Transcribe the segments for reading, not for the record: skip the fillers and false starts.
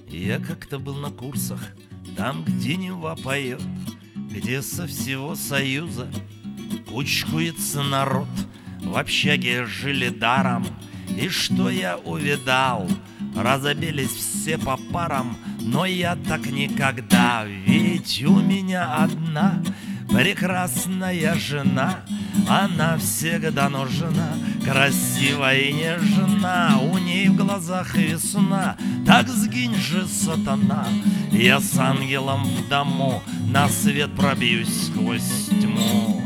Я как-то был на курсах, там, где Нева поет, где со всего Союза кучкуется народ. В общаге жили даром, и что я увидал? Разобились все по парам, но я так никогда. Ведь у меня одна прекрасная жена, она всегда нужна, красивая и нежна. У ней в глазах весна, так сгинь же, сатана. Я с ангелом в дому на свет пробьюсь сквозь тьму.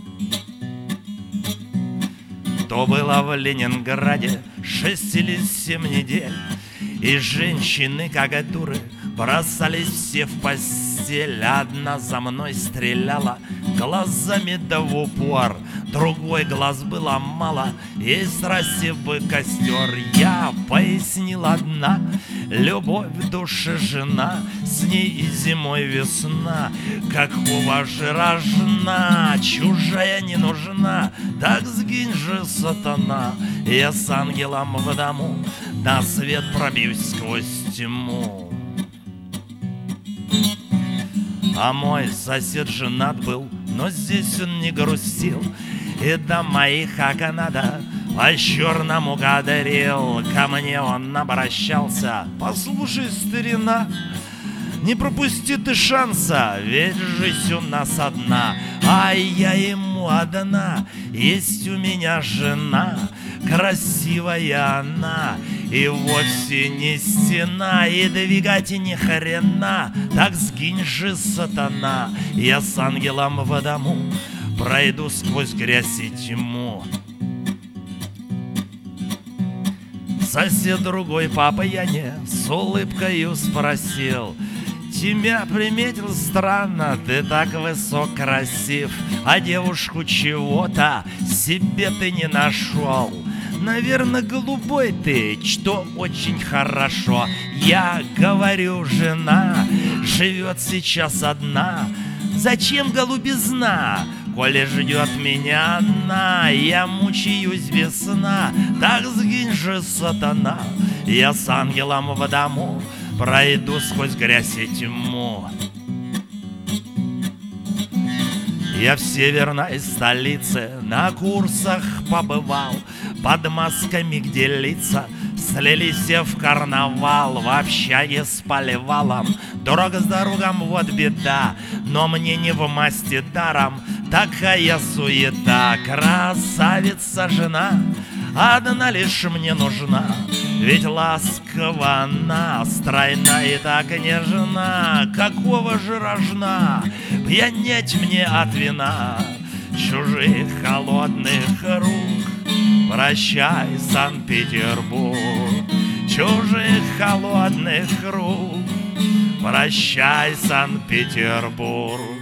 То было в Ленинграде 6 или 7 недель, и женщины, как дуры, бросались все в постель. Одна за мной стреляла глазами да в упор, другой глаз было мало, ей страсти бы костер. Я пояснил одна, любовь в душе жена, с ней и зимой весна. Какого же рожна, чужая не нужна, так сгинь же, сатана. Я с ангелом в дому на свет пробьюсь сквозь тьму. А мой сосед женат был, но здесь он не грустил, и до моих как надо по-черному гадарил. Ко мне он обращался: послушай, старина, не пропусти ты шанса, ведь жизнь у нас одна. А я ему одна, есть у меня жена, красивая она, и вовсе не стена, и двигать ни хрена. Так сгинь же, сатана. Я с ангелом в дому пройду сквозь грязь и тьму. Сосед другой по пьяни с улыбкою спросил: тебя приметил странно, ты так высок красив, а девушку чего-то себе ты не нашел. Наверное, голубой ты, что очень хорошо. Я говорю, жена живет сейчас одна. Зачем голубизна, коли ждет меня она? Я мучаюсь без сна, так сгинь же, сатана. Я с ангелом в дому пройду сквозь грязь и тьму. Я в северной столице на курсах побывал, под масками, где лица слились все в карнавал. В общаге с поливалом, друг с другом вот беда, но мне не в масти даром такая суета. Красавица жена одна лишь мне нужна, ведь ласкова она, стройна и так нежна. Какого же рожна пьянеть мне от вина чужих холодных рук? Прощай, Санкт-Петербург, чужих холодных рук. Прощай, Санкт-Петербург.